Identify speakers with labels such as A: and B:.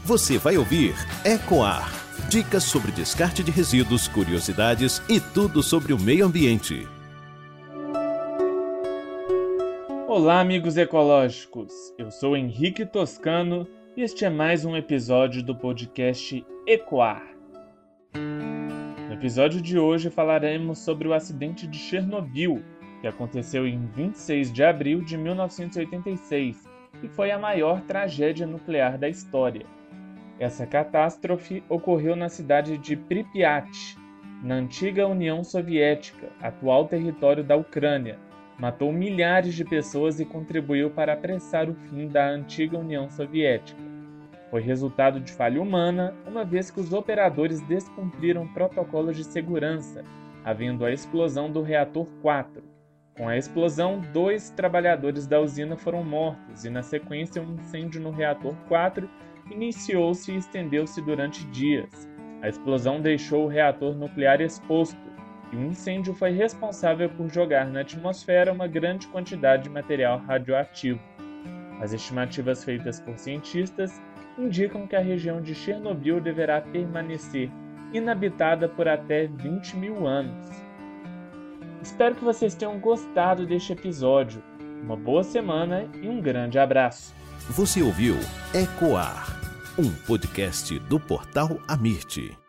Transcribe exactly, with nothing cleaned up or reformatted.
A: Você vai ouvir Ecoar. Dicas sobre descarte de resíduos, curiosidades e tudo sobre o meio ambiente.
B: Olá, amigos ecológicos. Eu sou Henrique Toscano e este é mais um episódio do podcast Ecoar. No episódio de hoje falaremos sobre o acidente de Chernobyl, que aconteceu em vinte e seis de abril de mil novecentos e oitenta e seis e foi a maior tragédia nuclear da história. Essa catástrofe ocorreu na cidade de Pripyat, na antiga União Soviética, atual território da Ucrânia. Matou milhares de pessoas e contribuiu para apressar o fim da antiga União Soviética. Foi resultado de falha humana, uma vez que os operadores descumpriram protocolos de segurança, havendo a explosão do reator quatro. Com a explosão, dois trabalhadores da usina foram mortos e, na sequência, um incêndio no reator quatro iniciou-se e estendeu-se durante dias. A explosão deixou o reator nuclear exposto e o incêndio foi responsável por jogar na atmosfera uma grande quantidade de material radioativo. As estimativas feitas por cientistas indicam que a região de Chernobyl deverá permanecer inabitada por até vinte mil anos. Espero que vocês tenham gostado deste episódio. Uma boa semana e um grande abraço.
A: Você ouviu Ecoar, um podcast do portal Amirte.